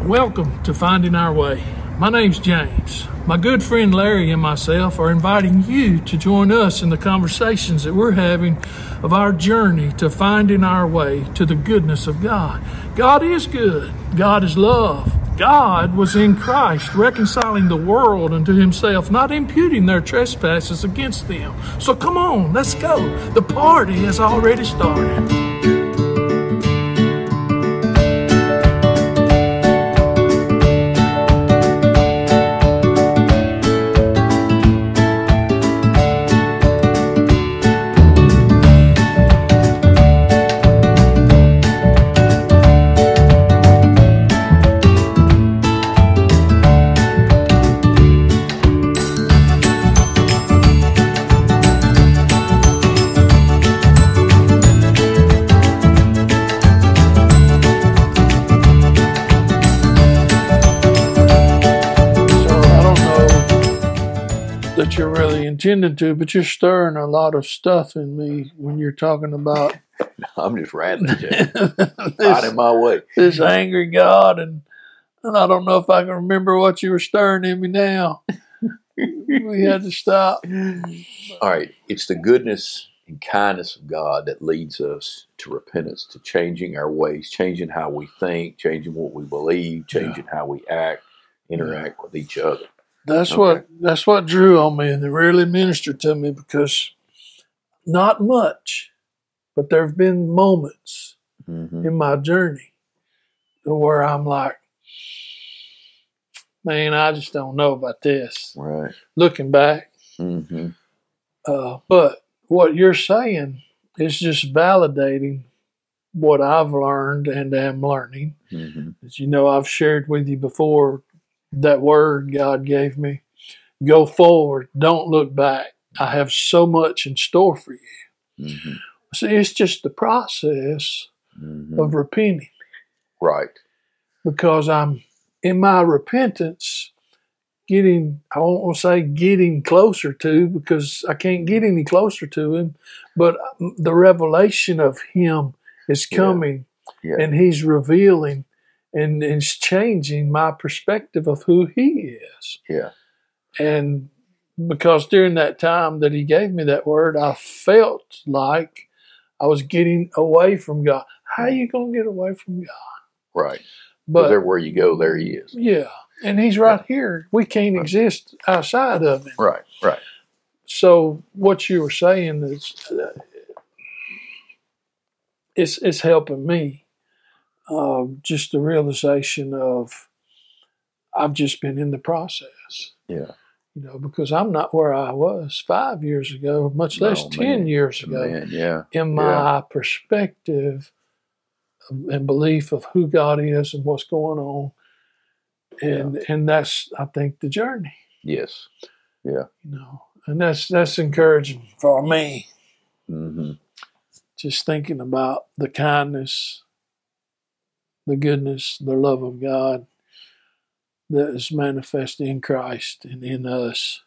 Welcome to Finding Our Way. My name's James. My good friend Larry and myself are inviting you to join us in the conversations that we're having of our journey to finding our way to the goodness of God. God is good. God is love. God was in Christ, reconciling the world unto himself, not imputing their trespasses against them. So come on, let's go. The party has already started. That you're really intending to, but you're stirring a lot of stuff in me when you're talking about I'm just rattling, Jay. Out in my way. This angry God, and I don't know if I can remember what you were stirring in me now. We had to stop. All right. It's the goodness and kindness of God that leads us to repentance, to changing our ways, changing how we think, changing what we believe, changing how we act, interact with each other. That's what drew on me, and it really ministered to me, because not much, but there have been moments in my journey where I'm like, man, I just don't know about this. Right. Looking back. But what you're saying is just validating what I've learned and am learning. As you know, I've shared with you before that word God gave me. Go forward. Don't look back. I have so much in store for you. See, it's just the process of repenting. Right. Because I'm in my repentance getting, I won't say getting closer to, because I can't get any closer to him, but the revelation of him is coming, and he's revealing and it's changing my perspective of who he is. Yeah. And because during that time that he gave me that word, I felt like I was getting away from God. How are you going to get away from God? Right. But there, where you go, there he is. Yeah. And he's right here. We can't exist outside of him. Right. Right. So what you were saying is, it's helping me. Just the realization of I've just been in the process. Yeah. You know, because I'm not where I was 5 years ago, much less 10 years ago. In my perspective and belief of who God is and what's going on. And that's, I think, the journey. Yes. Yeah. You know, and that's encouraging for me. Just thinking about the kindness, the goodness, the love of God that is manifest in Christ and in us.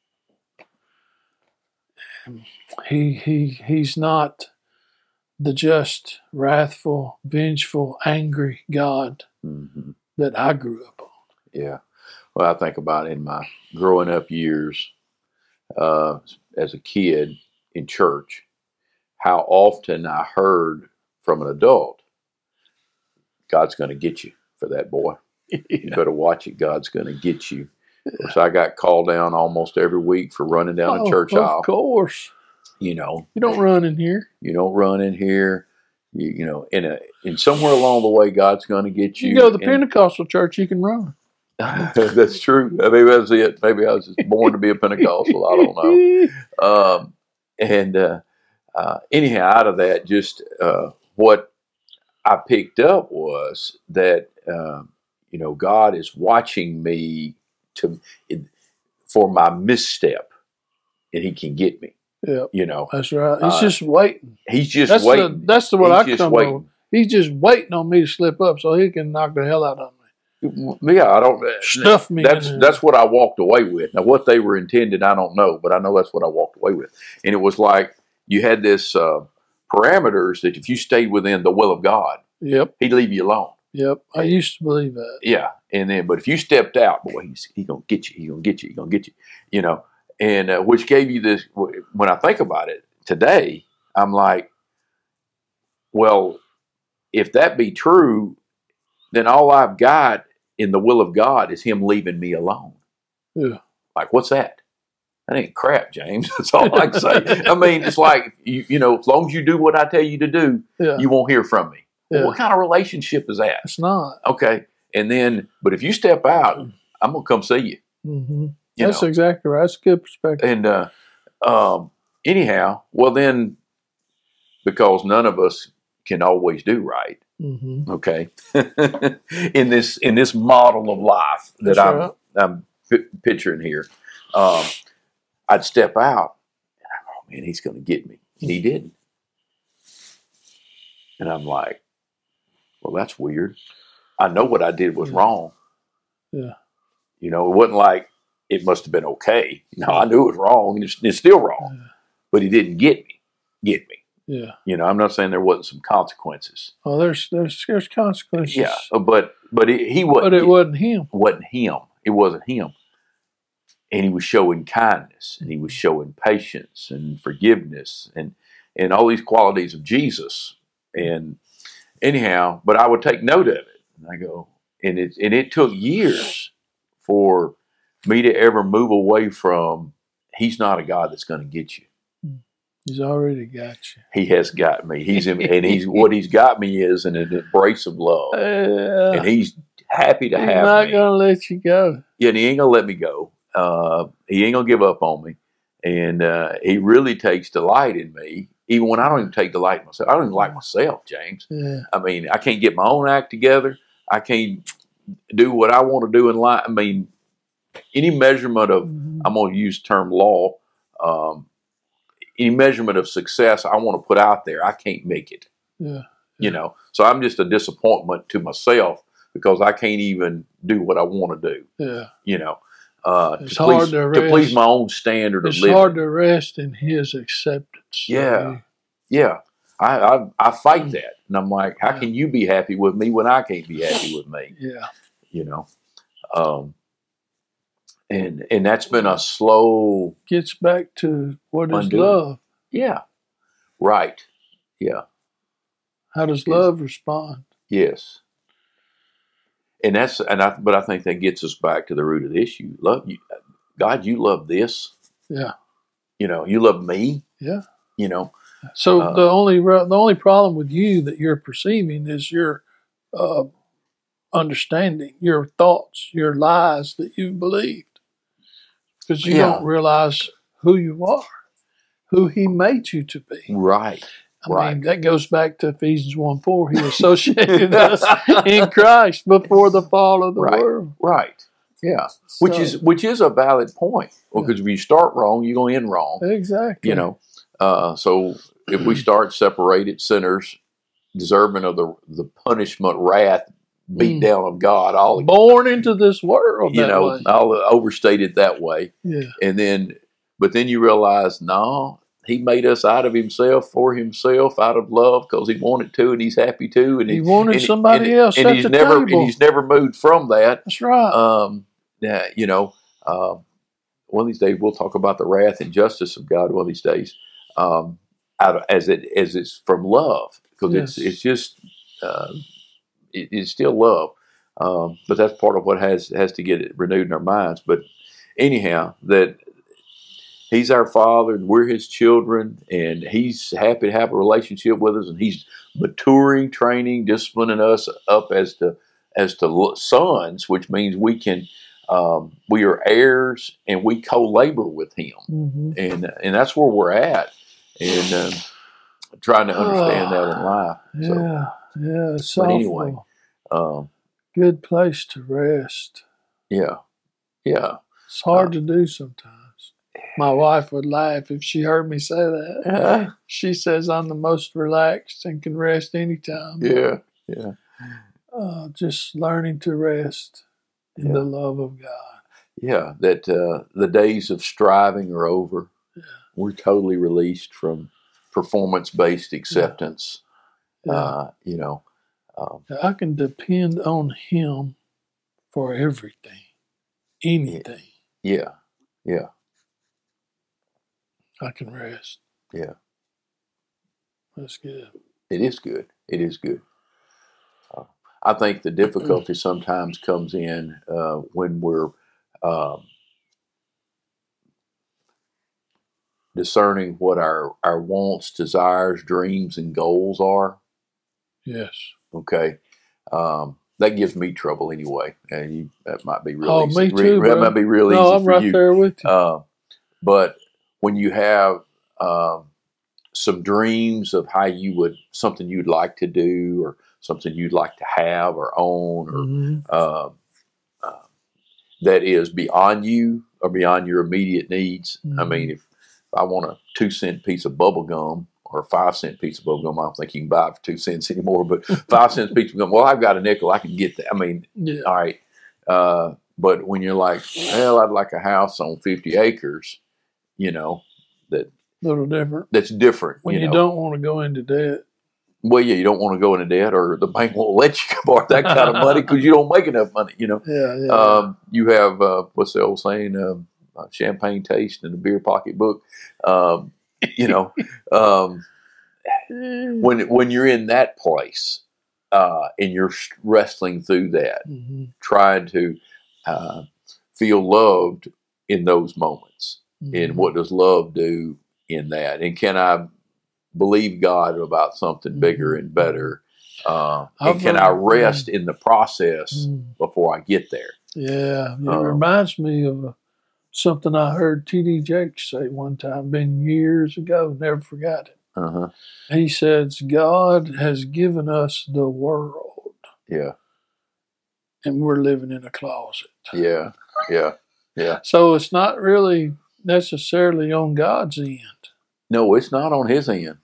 And he's not the just, wrathful, vengeful, angry God that I grew up on. Yeah. Well, I think about in my growing up years as a kid in church, how often I heard from an adult, God's going to get you for that boy. You better watch it. God's going to get you. So I got called down almost every week for running down a church aisle. Of course. You know. You don't run in here. You don't run in here. You know, and somewhere along the way, God's going to get you. You go to the Pentecostal church, you can run. That's true. Maybe that's it. Maybe I was just born to be a Pentecostal. I don't know. Anyhow, out of that, just what I picked up was that, God is watching me for my misstep, and he can get me. Yeah, that's right. He's just waiting. He's just waiting. That's the what I come on. He's just waiting on me to slip up so he can knock the hell out of me. Yeah, I don't stuff me. That's what I walked away with. Now, what they were intended, I don't know, but I know that's what I walked away with. And it was like you had this parameters that if you stayed within the will of God, yep, He'd leave you alone. Yep. I used to believe that. Yeah. And then, but if you stepped out, boy, he's going to get you. He's going to get you. He's going to get you, you know, and which gave you this, when I think about it today, I'm like, well, if that be true, then all I've got in the will of God is him leaving me alone. Yeah. Like, what's that? That ain't crap, James. That's all I can say. I mean, it's like, you know, as long as you do what I tell you to do, you won't hear from me. Well, what kind of relationship is that? It's not. Okay. And then, but if you step out, I'm going to come see you. Mm-hmm. That's exactly right. That's a good perspective. And anyhow, well then, because none of us can always do right. Mm-hmm. Okay. in this model of life that I'm picturing here, I'd step out and oh man, he's going to get me. And he didn't. And I'm like, well, that's weird. I know what I did was wrong. Yeah. You know, it wasn't like it must have been okay. No, I knew it was wrong and it's still wrong. Yeah. But he didn't get me. Yeah. You know, I'm not saying there wasn't some consequences. Oh, there's consequences. Yeah. But he wasn't. But it wasn't him. Wasn't him. It wasn't him. And he was showing kindness and he was showing patience and forgiveness and all these qualities of Jesus. And anyhow, but I would take note of it. And I go, and it took years for me to ever move away from, he's not a God that's going to get you. He's already got you. He has got me. What he's got me is an embrace of love. And he's happy to have me. He's not going to let you go. Yeah, and he ain't going to let me go. He ain't going to give up on me. And he really takes delight in me. Even when I don't even take delight in myself. I don't even like myself, James. Yeah. I mean, I can't get my own act together. I can't do what I want to do in life. I mean, any measurement of, I'm going to use the term law, any measurement of success I want to put out there, I can't make it. Yeah. You know, so I'm just a disappointment to myself because I can't even do what I want to do. Yeah. You know, it's hard to please my own standard of living. It's hard to rest in his acceptance. Yeah. Yeah. I fight that. And I'm like, how can you be happy with me when I can't be happy with me? Yeah. You know, and that's been a slow. Gets back to what is love. Yeah. Right. Yeah. How does love respond? Yes. And but I think that gets us back to the root of the issue. Love you, God. You love this. Yeah. You know, you love me. Yeah. You know. So the only problem with you that you're perceiving is your understanding, your thoughts, your lies that you believed, because you don't realize who you are, who He made you to be. Right. I mean, that goes back to Ephesians 1:4. He associated us in Christ before the fall of the world. Right. Yeah. So, which is a valid point. Well, because if you start wrong, you're going to end wrong. Exactly. You know. So if we start separated sinners, deserving of the punishment, wrath, beat down of God, all born into this world, I'll overstate it that way. Yeah. But then you realize, no, He made us out of Himself, for Himself, out of love, because He wanted to, and He's happy to, and He wanted somebody else at the table. And He's never moved from that. That's right. One of these days we'll talk about the wrath and justice of God. One of these days. As it's from love, because it's just it's still love, but that's part of what has to get it renewed in our minds. But anyhow, that He's our Father and we're His children, and He's happy to have a relationship with us, and He's maturing, training, disciplining us up as to sons, which means we can. We are heirs, and we co-labor with Him, and that's where we're at. And trying to understand that in life. Yeah. It's but anyway, good place to rest. Yeah. It's hard to do sometimes. My wife would laugh if she heard me say that. She says I'm the most relaxed and can rest anytime. Yeah. Just learning to rest in the love of God. Yeah, that the days of striving are over. Yeah. We're totally released from performance-based acceptance. Yeah. I can depend on Him for everything, anything. Yeah. Yeah. I can rest. Yeah. That's good. It is good. It is good. I think the difficulty sometimes comes in when we're discerning what our wants, desires, dreams, and goals are. Yes. Okay. That gives me trouble anyway, and that might be really Oh, me too, that bro. might be real No, easy I'm for right you. there with you. But when you have some dreams of how you would something you'd like to do, or something you'd like to have or own, or that is beyond you or beyond your immediate needs. I mean, if I want a 2-cent piece of bubble gum or a 5-cent piece of bubble gum, I don't think you can buy it for 2 cents anymore, but 5 cents piece of gum, well, I've got a nickel, I can get that. I mean, all right. But when you're like, well, I'd like a house on 50 acres, that little different. That's different. When you don't want to go into debt. Well, yeah, you don't want to go into debt, or the bank won't let you borrow that kind of money because you don't make enough money. Yeah. You have what's the old saying? Champagne taste in the beer pocketbook. When you're in that place and you're wrestling through that, trying to feel loved in those moments, and what does love do in that? And can I believe God about something bigger and better? And can I rest in the process before I get there? Yeah, it reminds me of something I heard T.D. Jakes say one time, been years ago, never forgot it. He says, God has given us the world. Yeah. And we're living in a closet. Yeah. So it's not really necessarily on God's end. No, it's not on His end.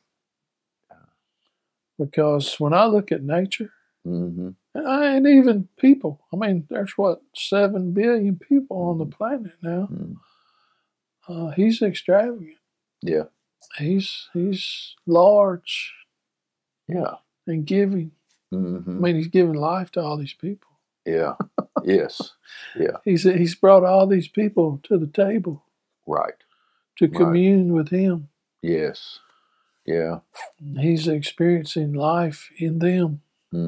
Because when I look at nature, and even people, I mean, there's 7 billion people on the planet now. He's extravagant. Yeah. He's large. Yeah. And giving. I mean, He's giving life to all these people. Yeah. Yes. Yeah. He's brought all these people to the table. Right. To commune with Him. Yes. Yeah. He's experiencing life in them.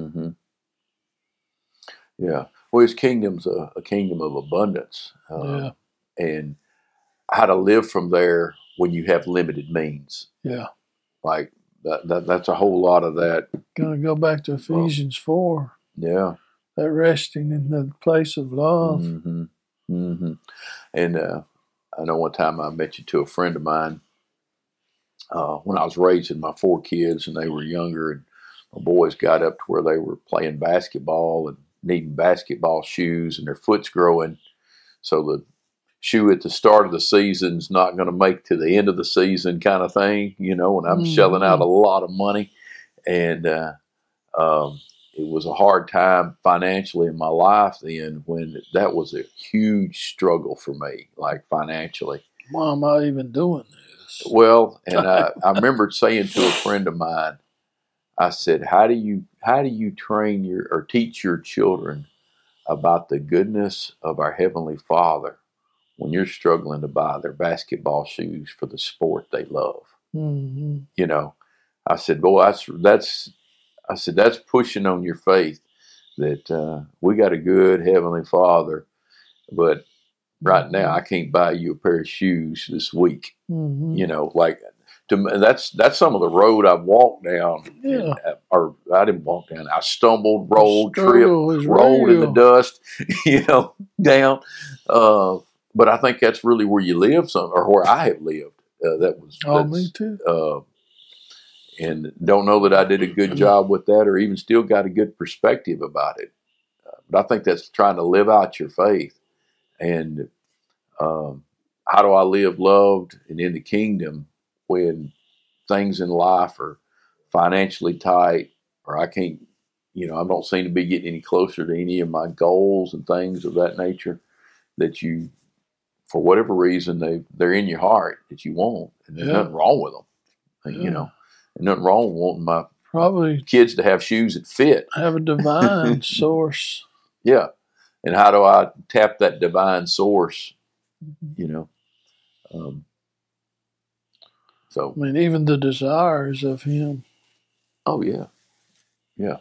Yeah. Well, His kingdom's a kingdom of abundance. And how to live from there when you have limited means. Yeah. Like that's a whole lot of that. Going to go back to Ephesians 4. Yeah. That resting in the place of love. And I know one time I mentioned to a friend of mine when I was raising my 4 kids and they were younger, and my boys got up to where they were playing basketball and needing basketball shoes, and their foot's growing. So the shoe at the start of the season is not going to make to the end of the season kind of thing, and I'm shelling out a lot of money. And it was a hard time financially in my life then, when that was a huge struggle for me, like financially. Why am I even doing this? Well, and I remember saying to a friend of mine, I said, how do you train or teach your children about the goodness of our Heavenly Father when you're struggling to buy their basketball shoes for the sport they love? I said, boy, that's pushing on your faith, that we got a good Heavenly Father, but right now I can't buy you a pair of shoes this week. That's some of the road I've walked down. Yeah. Or I didn't walk down. I stumbled, rolled, tripped, rolled real. in the dust, down. But I think that's really where you live, or where I have lived. Me too. And don't know that I did a good job with that, or even still got a good perspective about it. But I think that's trying to live out your faith. And how do I live loved and in the kingdom when things in life are financially tight, or I can't, I don't seem to be getting any closer to any of my goals and things of that nature that you, for whatever reason, they're in your heart that you want, and there's nothing wrong with them. There's nothing wrong with wanting Probably kids to have shoes that fit. have a divine source. Yeah. And how do I tap that divine source? You know? So, I mean, even the desires of him. oh, yeah. Yeah.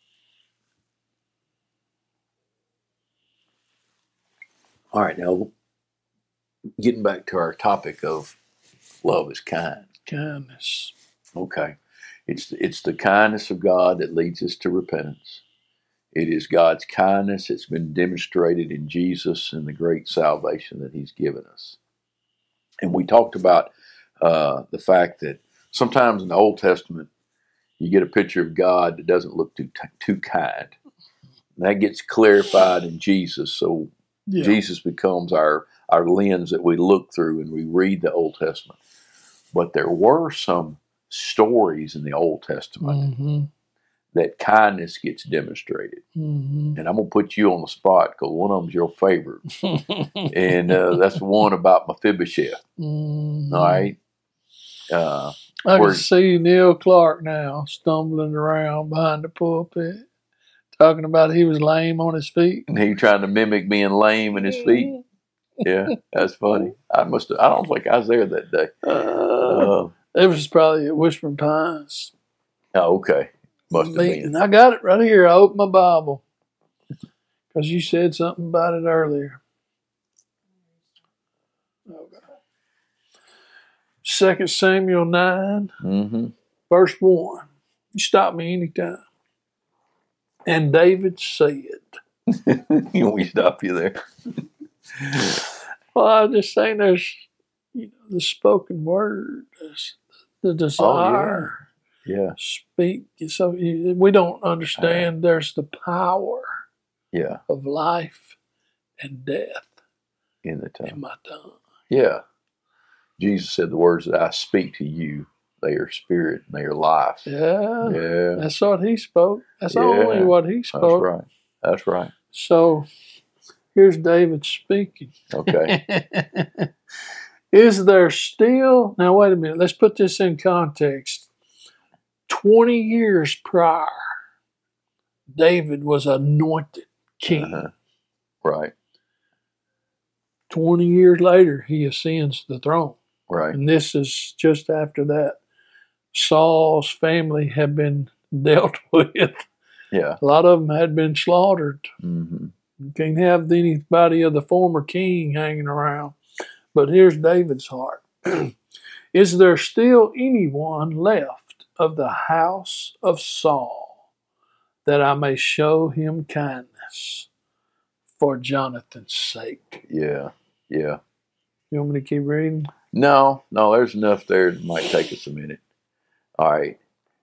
All right. Now, getting back to our topic of love is kind. Kindness. Okay. It's the kindness of God that leads us to repentance. It is God's kindness that's been demonstrated in Jesus and the great salvation that he's given us. And we talked about the fact that sometimes in the Old Testament, you get a picture of God that doesn't look too kind. And that gets clarified in Jesus. So Jesus becomes our lens that we look through and we read the Old Testament. But there were some stories in the Old Testament that kindness gets demonstrated. And I'm going to put you on the spot because one of them's your favorite. And that's one about Mephibosheth. All right? I can see Neil Clark now stumbling around behind the pulpit, talking about he was lame on his feet. And he trying to mimic being lame in his feet. Yeah, that's funny. I don't think I was there that day. It was probably at Whispering Pines. Oh, okay. Must have been. I got it right here. I opened my Bible because you said something about it earlier. Okay. 2 Samuel 9, verse 1. You stop me anytime. And David said. You want me to stop you there? Well, I'm just saying there's the spoken word, the desire. Yeah. Speak. So we don't understand there's the power of life and death in the tongue. In my tongue. Yeah. Jesus said the words that I speak to you, they are spirit and they are life. Yeah. Yeah. That's what he spoke. That's only what he spoke. That's right. That's right. So here's David speaking. Okay. Is there still, now wait a minute, let's put this in context. 20 years prior, David was anointed king. Right. 20 years later, he ascends the throne. Right. And this is just after that. Saul's family had been dealt with. Yeah. A lot of them had been slaughtered. Mm-hmm. You can't have anybody of the former king hanging around. But here's David's heart. Is there still anyone left of the house of Saul that I may show him kindness for Jonathan's sake? Yeah. Yeah. You want me to keep reading? No, there's enough there that might take us a minute. All right.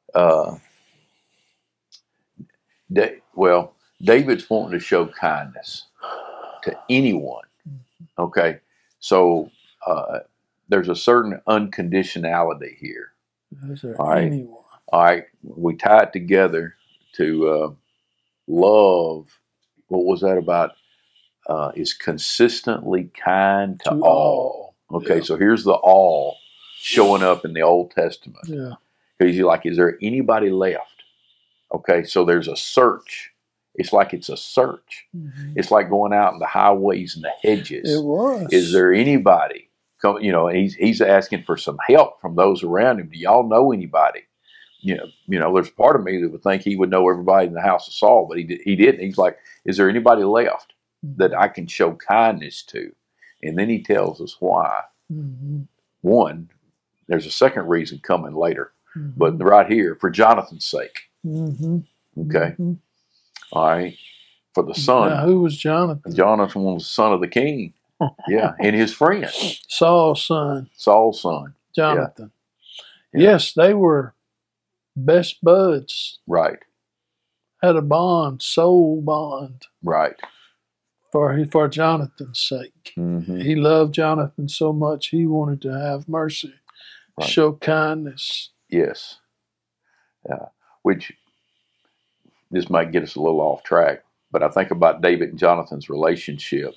David's wanting to show kindness to anyone. Okay. So there's a certain unconditionality here. Is there anyone? All right. We tie it together to love. What was that about? Is consistently kind to all. Okay. Yeah. So here's the all showing up in the Old Testament. Yeah. Because you're like, is there anybody left? Okay. So there's a search. It's like it's a search. Mm-hmm. It's like going out in the highways and the hedges. It was. Is there anybody? He's asking for some help from those around him. Do y'all know anybody? There's part of me that would think he would know everybody in the house of Saul, but he didn't. He's like, is there anybody left that I can show kindness to? And then he tells us why. Mm-hmm. One, there's a second reason coming later, but right here, for Jonathan's sake. Mm-hmm. Okay. Mm-hmm. All right. For the son. Now, who was Jonathan? Jonathan was the son of the king. Yeah. And his friend. Saul's son. Jonathan. Yeah. Yes, they were best buds. Right. Had a bond, soul bond. Right. For Jonathan's sake. Mm-hmm. He loved Jonathan so much he wanted to have mercy. Right. Show kindness. Yes. Which this might get us a little off track, but I think about David and Jonathan's relationship.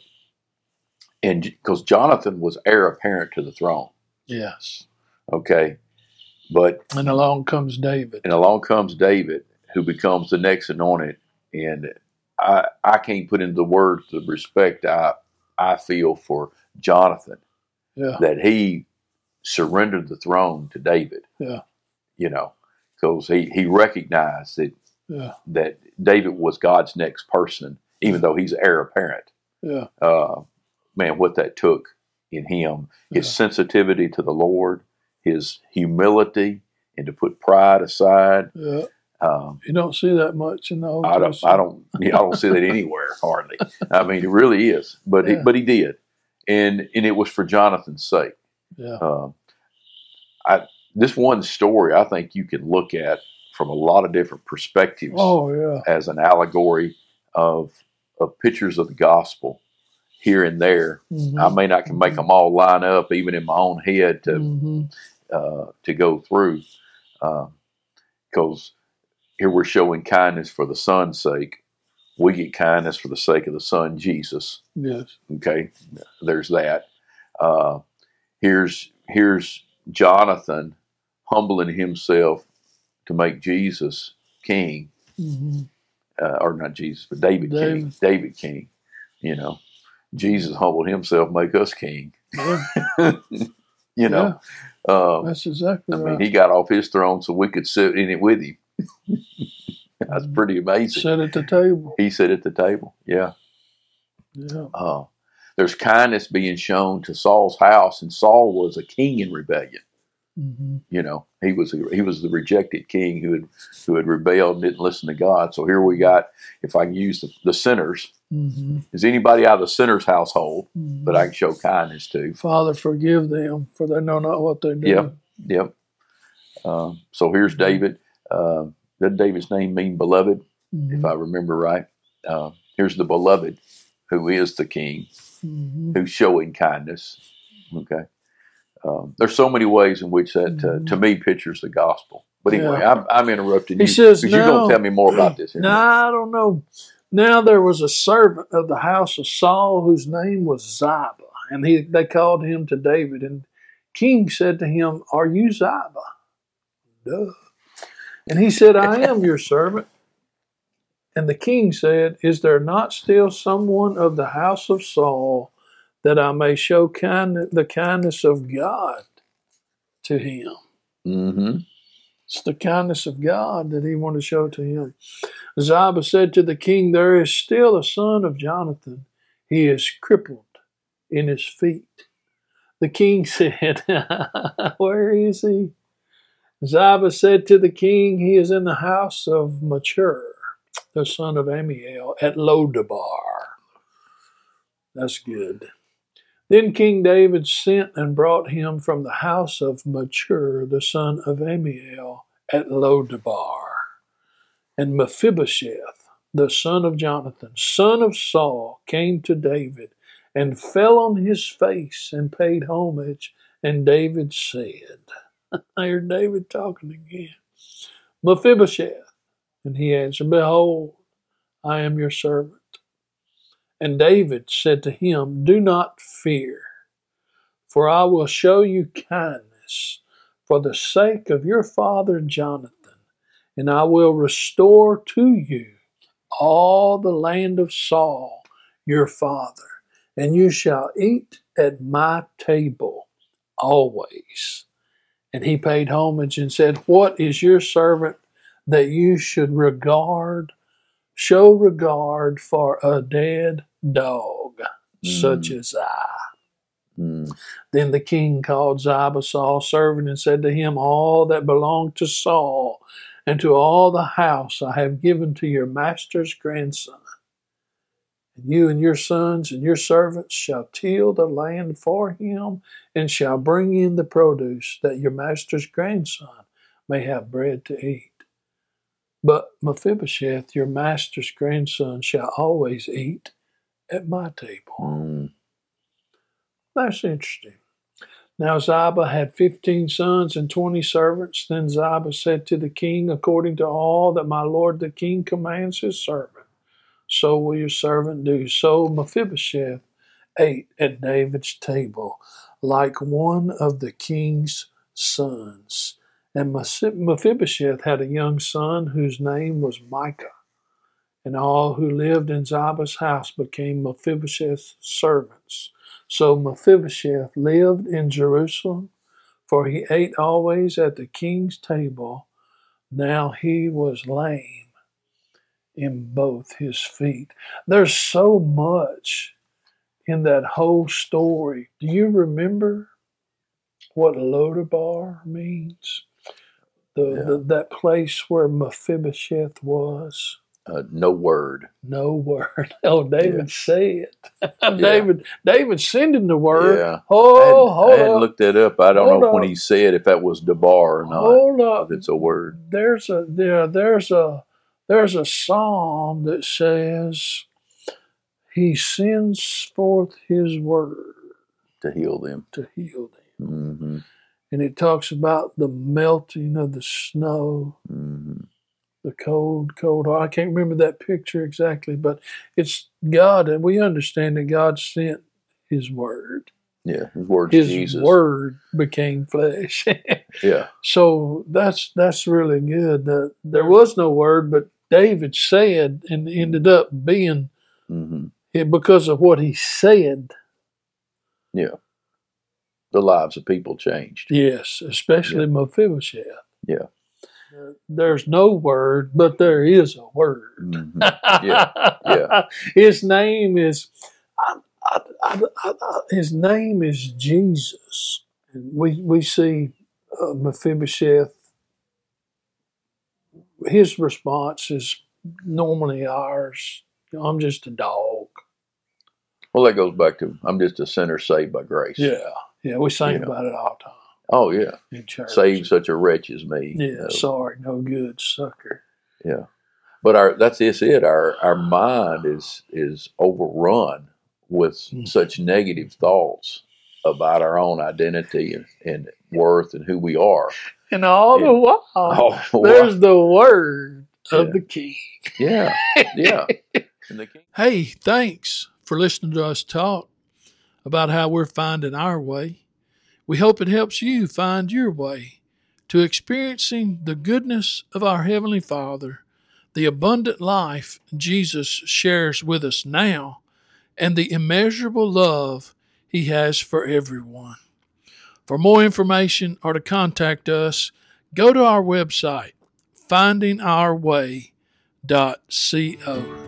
And because Jonathan was heir apparent to the throne. Yes. Okay. But And along comes David. and along comes David, who becomes the next anointed. And I can't put into the words the respect I feel for Jonathan, Yeah. that he surrendered the throne to David. Yeah. You know, because he recognized Yeah. that David was God's next person, even though he's heir apparent. Yeah. Man, what that took in him, his sensitivity to the Lord, his humility, and to put pride aside. Yeah. You don't see that much in the Old I Testament. don't see that anywhere hardly. I mean, it really is, but he did, and it was for Jonathan's sake. Yeah. This one story I think you can look at from a lot of different perspectives. Oh yeah. As an allegory of pictures of the gospel here and there. Mm-hmm. I may not can make them all line up, even in my own head, to go through, because here we're showing kindness for the Son's sake. We get kindness for the sake of the Son, Jesus. Yes. Okay, there's that. Here's Jonathan humbling himself to make Jesus king, or not Jesus, but David king. David king. You know, Jesus humbled himself, make us king. Yeah. You know, that's exactly right. I mean, he got off his throne so we could sit in it with him. That's pretty amazing. Sit at the table. He sat at the table. Yeah. Yeah. There's kindness being shown to Saul's house, and Saul was a king in rebellion. Mm-hmm. You know, he was the rejected king who had rebelled and didn't listen to God. So here we got, if I can use the sinners, is anybody out of the sinner's household that I can show kindness to? Father, forgive them, for they know not what they do. Yep. So here's David. Doesn't David's name mean beloved? If I remember right. Here's the beloved, who is the king, who's showing kindness. Okay. There's so many ways in which that, to me, pictures the gospel. But anyway, I'm interrupting you because you're going to tell me more about this. No, I don't know. Now there was a servant of the house of Saul whose name was Ziba, and they called him to David. And King said to him, "Are you Ziba?" Duh. And he said, "I am your servant." And the king said, "Is there not still someone of the house of Saul, that I may show the kindness of God to him?" Mm-hmm. It's the kindness of God that he wanted to show to him. Ziba said to the king, "There is still a son of Jonathan. He is crippled in his feet." The king said, "Where is he?" Ziba said to the king, "He is in the house of Machir, the son of Amiel, at Lodabar." That's good. Then King David sent and brought him from the house of Machir, the son of Amiel, at Lodabar. And Mephibosheth, the son of Jonathan, son of Saul, came to David and fell on his face and paid homage. And David said, I heard David talking again, "Mephibosheth." And he answered, "Behold, I am your servant." And David said to him, "Do not fear, for I will show you kindness for the sake of your father Jonathan, and I will restore to you all the land of Saul your father, and you shall eat at my table always." And he paid homage and said, "What is your servant that you should show regard for a dead dog such as I?" Then the king called Ziba, Saul's servant, and said to him, "All that belonged to Saul and to all the house I have given to your master's grandson. And you and your sons and your servants shall till the land for him, and shall bring in the produce, that your master's grandson may have bread to eat. But Mephibosheth, your master's grandson, shall always eat at my table." That's interesting. Now Ziba had 15 sons and 20 servants. Then Ziba said to the king, "According to all that my lord the king commands his servant, so will your servant do." So Mephibosheth ate at David's table like one of the king's sons. And Mephibosheth had a young son whose name was Micah. And all who lived in Ziba's house became Mephibosheth's servants. So Mephibosheth lived in Jerusalem, for he ate always at the king's table. Now he was lame in both his feet. There's so much in that whole story. Do you remember what Lodabar means? That place where Mephibosheth was? No word. No word. Oh, David said. Yeah. David sending the word. Yeah. Oh, I hadn't looked that up. I don't know when he said if that was Debar or not. Hold up. If it's a word. There's a psalm that says he sends forth his word To heal them. Mm-hmm. And it talks about the melting of the snow. Mm-hmm. The cold. I can't remember that picture exactly, but it's God, and we understand that God sent His Word. Yeah, His Word's His Jesus. Word became flesh. Yeah. So that's really good. There was no Word, but David said, and ended up being because of what he said. Yeah. The lives of people changed. Yes, especially Mephibosheth. Yeah. There's no word, but there is a word. Mm-hmm. Yeah. His name is Jesus. And we see Mephibosheth. His response is normally ours. I'm just a dog. Well, that goes back to I'm just a sinner saved by grace. Yeah. We sing about it all the time. Oh, yeah. In church. Save such a wretch as me. Yeah, sorry, no good, sucker. Yeah. But that's it. Our mind is overrun with such negative thoughts about our own identity and worth and who we are. And all the while, there's the word of the King. Yeah. And the King. Hey, thanks for listening to us talk about how we're finding our way. We hope it helps you find your way to experiencing the goodness of our Heavenly Father, the abundant life Jesus shares with us now, and the immeasurable love He has for everyone. For more information or to contact us, go to our website, findingourway.co.